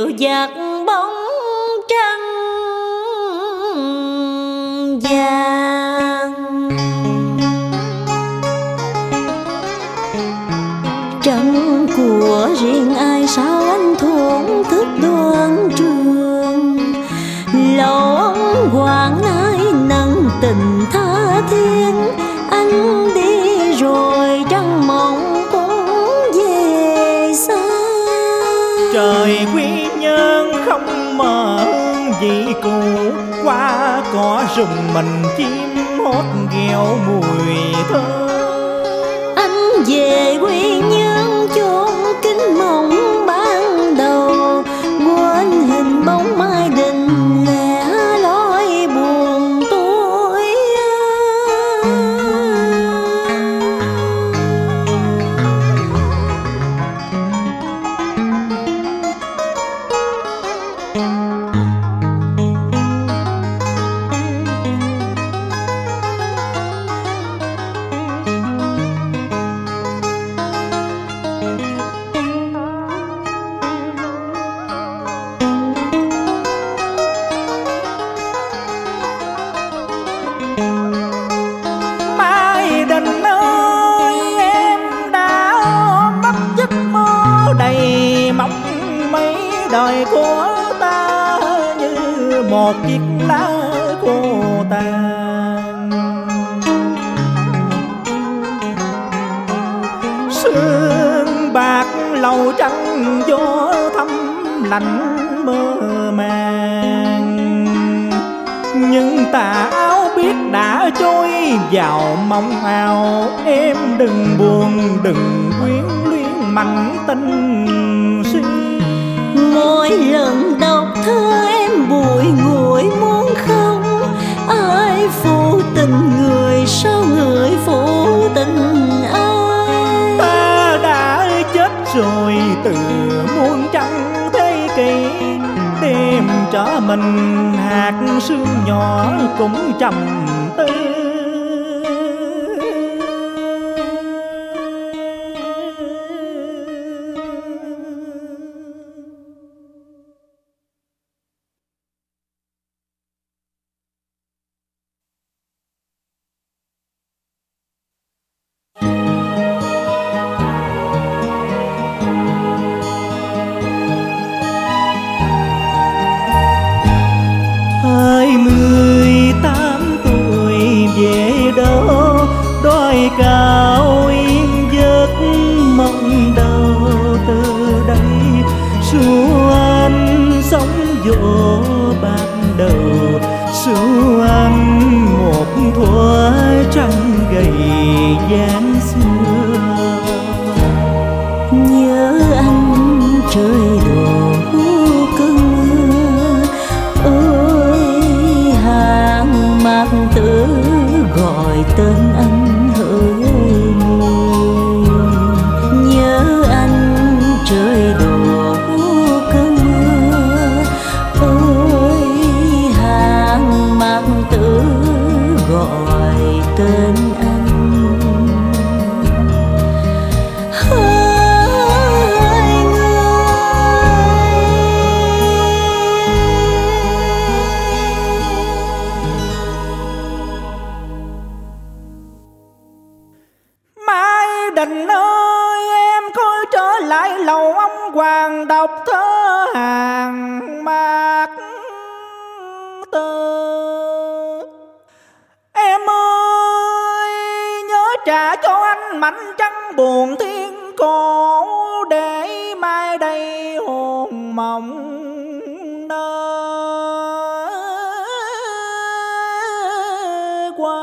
dịu dặt bóng trăng vàng. Trăng của riêng ai sao anh thổn thức đoan trường, lâu ông hoàng ai nâng tình tha thiết. Anh đi rồi trăng mộng cũng về xa. Trời quy nhân không mơ gì cũ, qua cỏ rừng mình chim hót ghẹo mùi thơ. Anh về quy nhân chốn kính mộng ban đầu, quên hình bóng mai đình lẻ loi buồn tối. Mai Đình ơi, em đã mất giấc mơ đầy mong mấy đời của ta, như một chiếc lá khô tàn. Sương bạc lầu trắng gió thăm lạnh mơ màng, nhưng tà áo biết đã trôi vào mong ảo. Em đừng buồn đừng quyến luyến mạnh tình si. Mỗi lần đọc thơ em bùi ngùi muốn không, ai phụ tình người sao người phụ tình ai. Ta đã chết rồi từ muôn trăng thế kỷ, đêm trở mình hạt sương nhỏ cũng trầm tư. Hai 18 tuổi về đâu, đôi cao yên giấc mộng đầu. Từ đây xua anh sóng vỗ ban đầu, xua anh một thuở trăng gầy dáng xưa. Nhớ anh trời đổ cơn mưa, ôi hàng mạc tử gọi tên anh hỡi người. Nhớ anh trời đổ cơn mưa, ôi hàng mạc tử gọi tên anh. Đình ơi, em có trở lại lầu ông hoàng đọc thơ hàng mạc tơ. Em ơi, nhớ trả cho anh mảnh trăng buồn thiên cổ, để mai đây hồn mộng nơ qua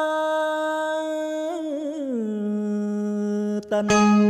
tình.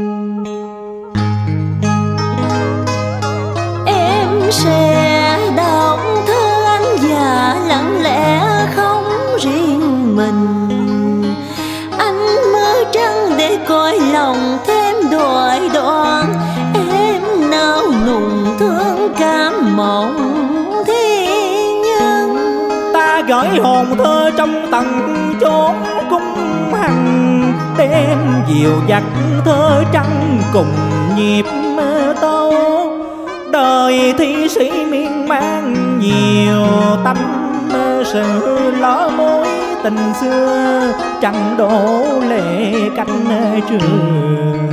Em sẽ đọc thơ anh và lặng lẽ không riêng mình. Anh mơ trăng để coi lòng thêm đòi đoan, em nao nùng thương cảm mộng thiên nhân. Ta gửi hồn thơ trong tầng chốn cung hằng, đêm dịu dặt thơ trăng cùng nhịp tâu. đời thi sĩ miên man nhiều tâm sự lỡ mối tình xưa trăng đổ lệ cánh trường.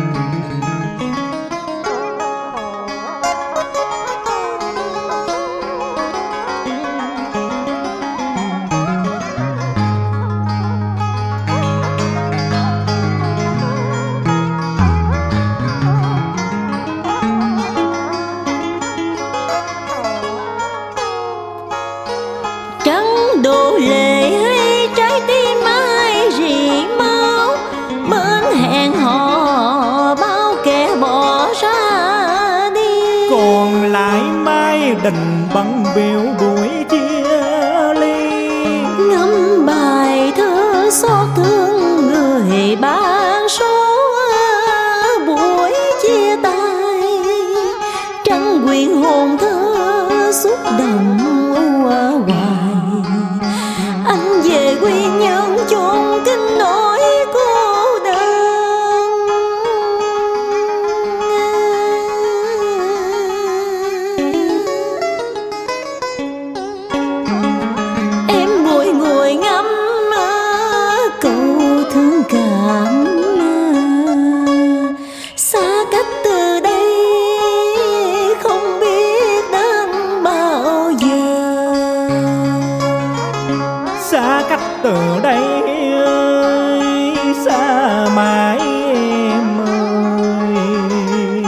Trắng đổ lệ hay trái tim ai rỉ máu, bên hẹn hò bao kẻ bỏ ra đi. Còn lại mai đình bận biểu buổi chia ly, ngâm bài thơ xót thương người ban số. Buổi chia tay trăng quyện hồn thơ xúc động hoài. Anh về quy nhân chôn kinh nỗi cô đơn. Em bồi ngồi ngắm câu thương cảm, xa cách từ đây không biết đến bao giờ. xa cách từ đây ơi, xa mãi em ơi.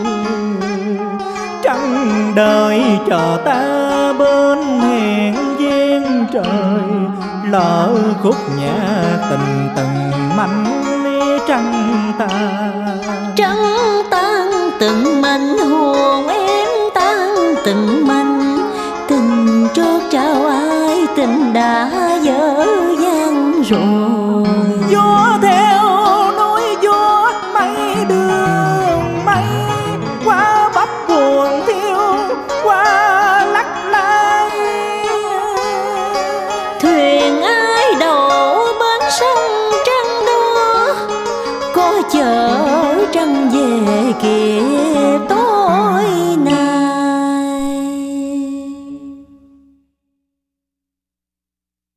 Trăng đời chờ ta bên hẹn gian trời, lỡ khúc nhạc tình từng mảnh trăng ta. Trăng tan từng mảnh hồn em tan từng mảnh, tình trót trao ai tình đã dở dang rồi. Gió theo núi gió mây đường mây, qua bắp buồn thiêu qua lắc lay. Thuyền ai đậu bên sông trăng đó, có chờ trăng về kịp tối.